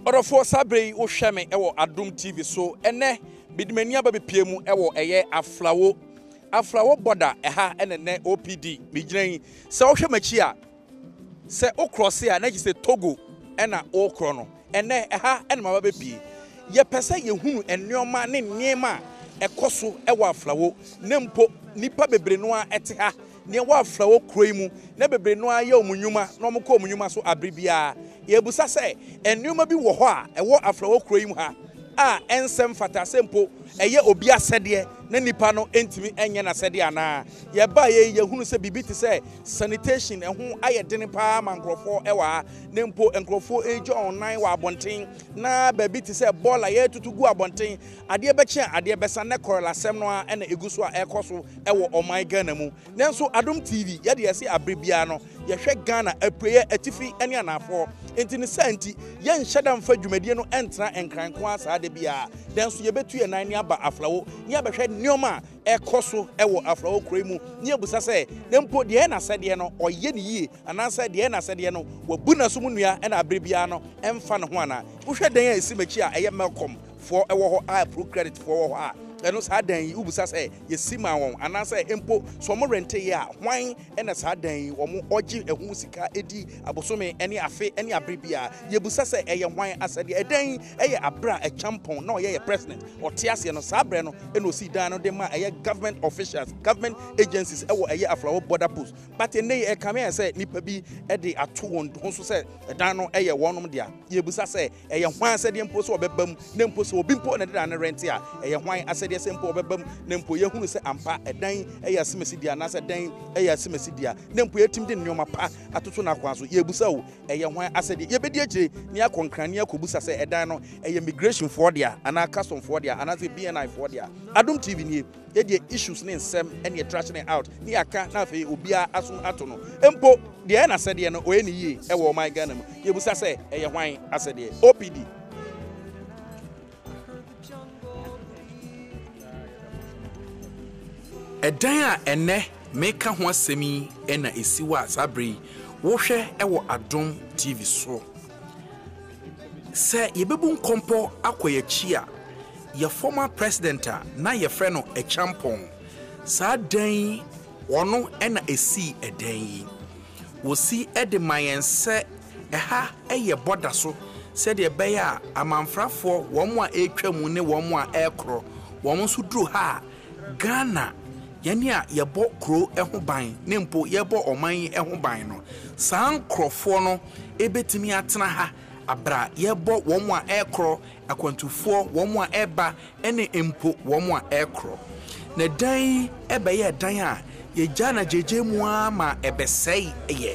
Orofo sabre wo hwe me ewo Adom TV so ene bidimani aba bepiemu ewo eye aflawo border eha ene OPD bigiran se wo hwe machi a se o cross a na se Togo ena o kro no ene eha ene ma bepie ye pese ye hunu enneoma ne niema ekoso ewo aflawo nempo nipa bebre no a ete ha ne wa aflawo kro mu na bebre no a ye omunyuma na omko omunyuma so abribia ye busa se enneoma bi wo ho a ewo aflawo kro mu ha a ensem fata sempo eye obi asede na nipa no entimi enye na sede ana ye ba ye hunu se bibiti se sanitation eho ayedene pa mankrofo ewa nempo enkrofo ejo online wa abonten na babiti se bola ye tutugu abonten ade beche ade besa ne korelasem no a na eguso a ekoso ewo oman Ghana mu nenso Adom TV ye de yesi abribia no ye hwe Ghana apuye atifi ene anafo enti ne santi ye nheda mfa dwumadie no entra enkranko asa de bia denso ye betu ye nan ne aba aflawo ne abehwe nioma ekoso ewo aflawo kroimu ne abusa se nempo de na sede no oye ne yie anansa de na sede no wabu na so mu nua na abribia no emfa ne ho ana wo hwe den a esimachi a eye Malcolm for ewo ho a pro credit for ho a eno sa dan yi ubusa se yesima won anansa empo so mo rente ye a hwan ena sa dan yi wo mo ogi ehu sika edi abosome ene afe ene abribia yebusa se eye hwan asade edan eye abra e champon na oye president otiase no sa bre no eno si dan no de ma eye government officials government agencies ewo eye aflawo border post but ene e kame se nipa bi e de ato won ho so se dan no eye wonom dia yebusa se eye hwan asade empo so obebam na empo so obi mpo na de dan rente a eye hwan asade sempo obebam nempo ye hunu se ampa edan eya semesidia na se dan eya semesidia nempo yetim de nnoma pa atoto na kwanso ye busa wo eye hwan asede ye bedi agire ni akonkrane akobusa se edan no eye migration for dia ana custom for dia ana se BNI for dia Adom TV ni ye de issues ne nsem ene trashing out ni aka na fe obia aso ato no empo de na sede no oye ni yi e wo man Ghana mu ye busa se eye hwan asede OPD edan a ene meka ho asemi ena esiwa sabre wo hwe ewo Adom TV so se yebebu nkompo akoyachi a ye former president na ye frɛ no a champon sa dan wono ena esi edan yi wo si ede mayense eha eye border so se de be ya amanfrafo wo mo a etwamu ne wo mo a ekro wo mo so duro ha Ghana yani a yebo kro eho ban nempo yebo oman eho ban no san krofo no ebetimi atena ha abra yebo wo mo a ekro akwantufo wo mo a eba ene empo wo mo a ekro na dan ebe ye dan a ye jana jeje mu ama ebesei eye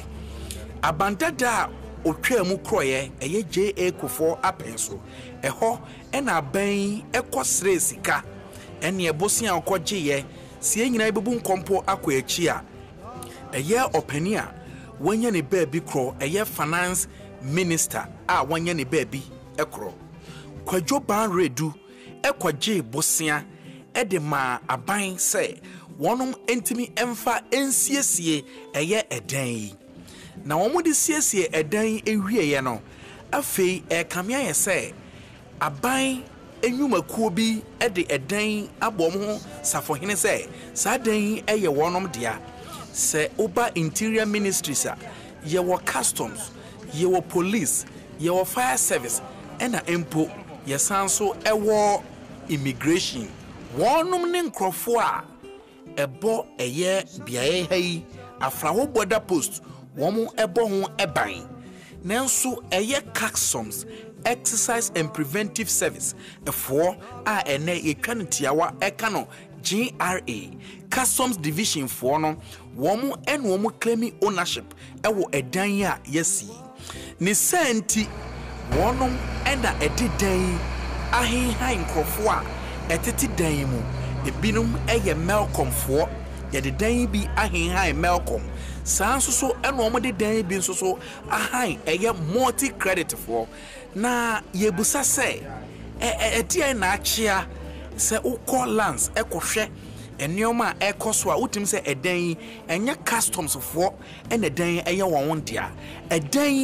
abandada otwa mu kroye eye JA Kufo apenso eho ena ban ekosre sika ene ebosia okoje ye sie nyina ibebu nkompo akoyachi a eye opani a wanya ne baabi kro eye finance minister a wanya ne baabi ekro Kwadwo ban redu ekwaje bosia ede ma aban se wonom entimi emfa ensiesie eye edan yi na womo de siesie edan ewie ye no afei ekamia ye se aban enyumakuo bi ede edan abom ho safohene se sa dan eye wonom dia se oba interior ministries a ye wo customs ye wo police ye wo fire service ena empo ye sanso ewo immigration wonom ne nkrofo a ebo eye biaye hai afrawo border post womo ebo ho eban nanso eye customs exercise and preventive service for a ene yetwantiawa ekano GRA customs division for no womo en womo claiming ownership ewo edan a yesi ni senti wonom ena edidan ahenhan krofo a eteti dan mu ebinum eye Malcolm for yede dan bi ahenhan Malcolm sanso so ena womo de dan bi nso so ahan eye multi credit for na yebusa se etia na achia se ukọ lands ekohwe enioma ekoso a utim se edan enya customs for ene dan eye won dia edan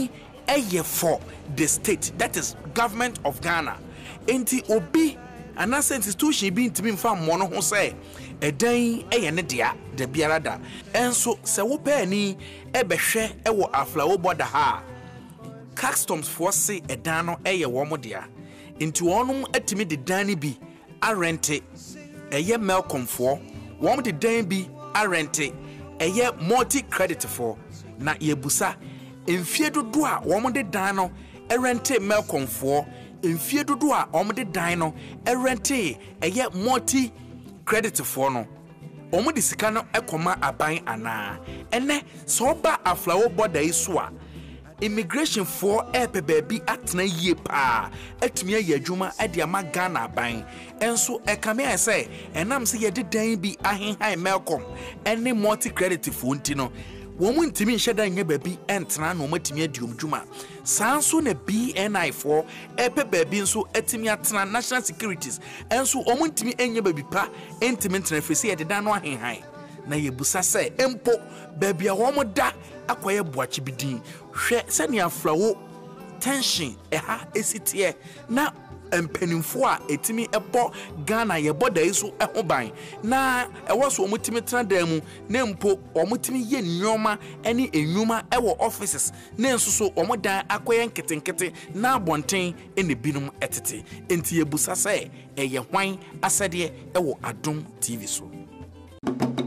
eye for the state, that is government of Ghana. Enti obi anase institution bi ntimi mfa mmono ho say edan eye ne dia da biara da enso se wo pa ni ebehwe ewo Aflawo border ha customs for say edan no eye wo mo dia enti wonum atimi de dan ni bi arente eye Melcom for won de dan bi arente eye multi credit for na yebusa emfie dodo a won de dan no erente Melcom for emfie dodo a won de dan no erente eye multi credit for no omo de sika no ekoma aban ana ene so ba Aflawo border iso a immigration for baby atna yie pa atumi aye adwuma ade ama Ghana aban enso ekame I say enam se ye de dan bi ahenhan Melcom ene multi credit for nti no womu ntimi nheda nya baby entna no matimi adiom dwuma sanso na BNI for baby nso atimi atna national securities enso omu ntimi enya baby pa entimi ntna fesi ye de dan no ahenhan na yebusa se empo baby a wo da akoye boachi bidin hwe se ne Aflawo tension eha esitie na empanimfo a etimi ebo Ghana ye boda iso ehoban na ewoso omutimi trada mu na mpo omutimi ye nyoma ene enwuma ewo offices na ensoso omodan akoye nketenkete na abonten ene binum etete enti yebusa se eye hwan asede ewo Adom TV so.